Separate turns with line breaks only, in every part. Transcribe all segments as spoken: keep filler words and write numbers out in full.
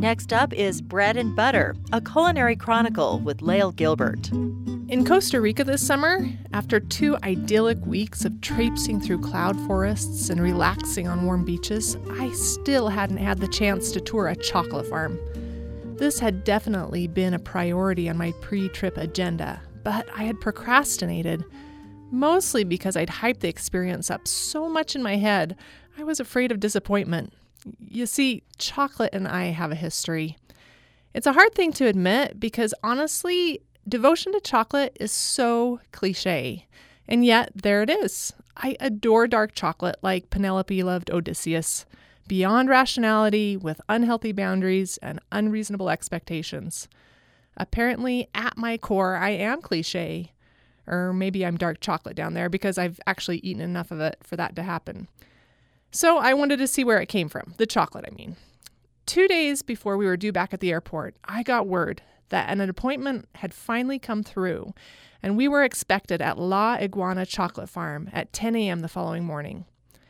Next up is Bread and Butter, a culinary chronicle with Lael Gilbert.
In Costa Rica this summer, after two idyllic weeks of traipsing through cloud forests and relaxing on warm beaches, I still hadn't had the chance to tour a chocolate farm. This had definitely been a priority on my pre-trip agenda, but I had procrastinated, mostly because I'd hyped the experience up so much in my head, I was afraid of disappointment. You see, chocolate and I have a history. It's a hard thing to admit because honestly, devotion to chocolate is so cliche. And yet, there it is. I adore dark chocolate like Penelope loved Odysseus, beyond rationality with unhealthy boundaries and unreasonable expectations. Apparently, at my core, I am cliche. Or maybe I'm dark chocolate down there because I've actually eaten enough of it for that to happen. So I wanted to see where it came from, the chocolate, I mean. Two days before we were due back at the airport, I got word that an appointment had finally come through, and we were expected at La Iguana Chocolate Farm at ten a.m. the following morning.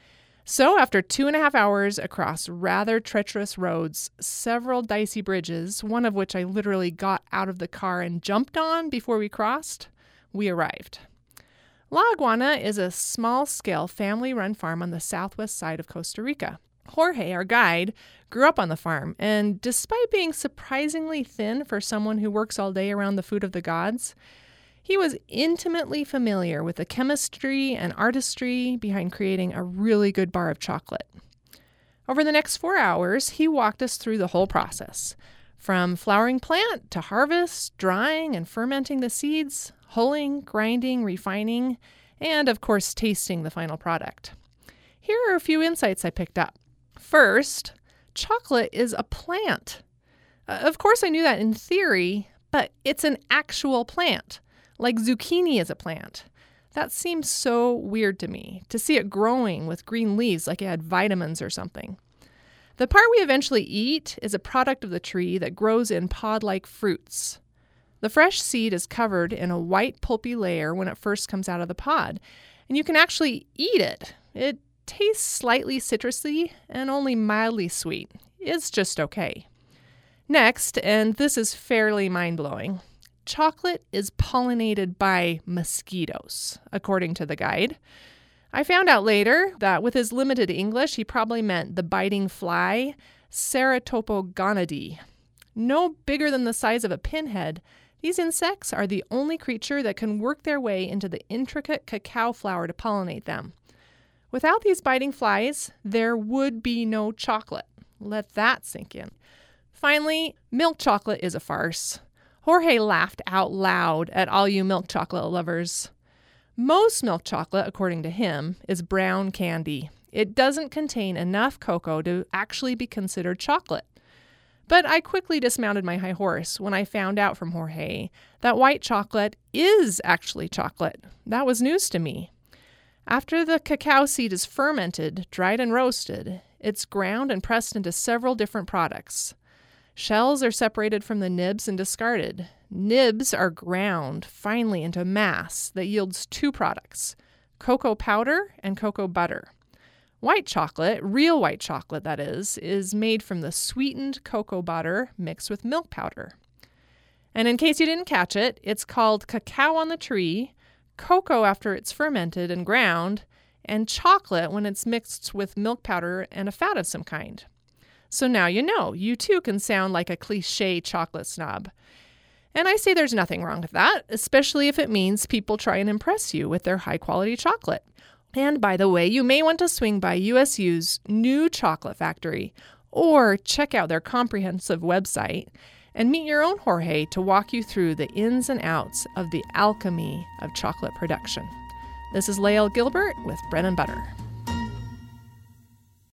So after two and a half hours across rather treacherous roads, several dicey bridges, one of which I literally got out of the car and jumped on before we crossed, we arrived. La Iguana is a small-scale family-run farm on the southwest side of Costa Rica. Jorge, our guide, grew up on the farm, and despite being surprisingly thin for someone who works all day around the food of the gods, he was intimately familiar with the chemistry and artistry behind creating a really good bar of chocolate. Over the next four hours, he walked us through the whole process, from flowering plant to harvest, drying and fermenting the seeds, hulling, grinding, refining, and of course, tasting the final product. Here are a few insights I picked up. First, chocolate is a plant. Uh, of course, I knew that in theory, but it's an actual plant, like zucchini is a plant. That seems so weird to me, to see it growing with green leaves like it had vitamins or something. The part we eventually eat is a product of the tree that grows in pod-like fruits. The fresh seed is covered in a white pulpy layer when it first comes out of the pod, and you can actually eat it. It tastes slightly citrusy and only mildly sweet. It's just okay. Next, and this is fairly mind-blowing, chocolate is pollinated by mosquitoes, according to the guide. I found out later that with his limited English, he probably meant the biting fly, Ceratopogonidae. No bigger than the size of a pinhead, these insects are the only creature that can work their way into the intricate cacao flower to pollinate them. Without these biting flies, there would be no chocolate. Let that sink in. Finally, milk chocolate is a farce. Jorge laughed out loud at all you milk chocolate lovers. Most milk chocolate, according to him, is brown candy. It doesn't contain enough cocoa to actually be considered chocolate. But I quickly dismounted my high horse when I found out from Jorge that white chocolate is actually chocolate. That was news to me. After the cacao seed is fermented, dried and roasted, it's ground and pressed into several different products. Shells are separated from the nibs and discarded. Nibs are ground finely into mass that yields two products, cocoa powder and cocoa butter. White chocolate, real white chocolate that is, is made from the sweetened cocoa butter mixed with milk powder. And in case you didn't catch it, it's called cacao on the tree, cocoa after it's fermented and ground, and chocolate when it's mixed with milk powder and a fat of some kind. So now you know, you too can sound like a cliche chocolate snob. And I say there's nothing wrong with that, especially if it means people try and impress you with their high-quality chocolate. And by the way, you may want to swing by U S U's new chocolate factory or check out their comprehensive website and meet your own Jorge to walk you through the ins and outs of the alchemy of chocolate production. This is Lael Gilbert with Bread and Butter.